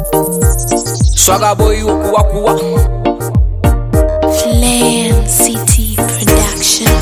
Swagger boy ukuwa kuwa Flame City Production.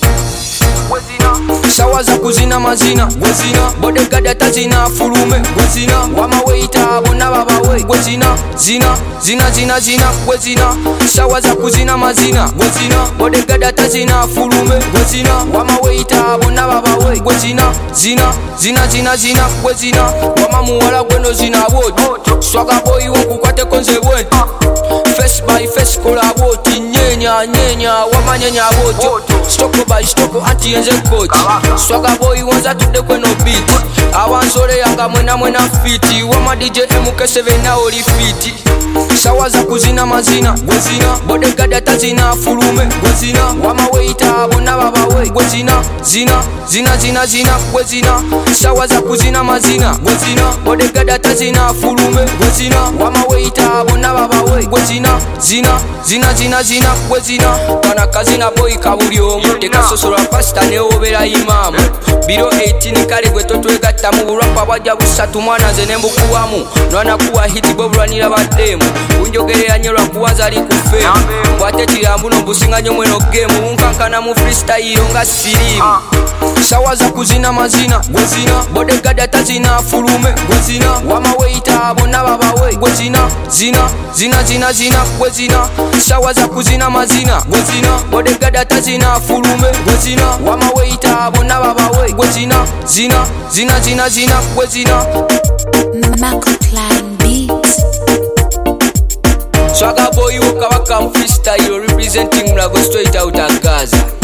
Shawa za kuzina mazina gwezina bodyguard atazina fulume gwezina wamaweita bonna babawe gwezina zina gwezina shawa za kuzina mazina gwezina bodyguard atazina fulume gwezina wamaweita bonna babawe gwezina zina gwezina wamamuwala gweno zina bwoti Swagger boy wokukwate konze bwenti face by face kola bwoti nyenya wamanyenya bwoti stoko by stoko anti yenze coach Swagger boy wanza tudde kweno beat awansole yanga mwena fiti wama DJ MK7 na oli fiti shawa za kuzina mazina gwezina bodyguard atazina fulume gwezina wamaweita bonna babawe gwezina zina gwezina shawa za kuzina mazina gwezina bodyguard atazina fulume gwezina wamaweita bonna babawe gwezina zina gwezina kana kazina boy kabulyomu tekasosola pasta ne obera imamu biro 18 kale gwe totwegatta mu bulwapa bwajja busatu mwana nze nembukuwamu nwana kuwa hiti bobulwanira baddemu unjogerera nyelwa kuwaza ali ku fame bwate kirambuno businganyo mweno game unkankana mu freestyle nga sirimu shawa za kuzina mazina gwezina bodyguard atazina fulume gwezina wamaweita bonna babawe gwezina zina gwezina shawa za kuzina mazina gwezina bodyguard atazina fulume gwezina wamaweita bonna babawe gwezina zina gwezina Marco Klein Beats. Swagger boy wokabaka mu freestyle representing Mulago straight out of Gaza.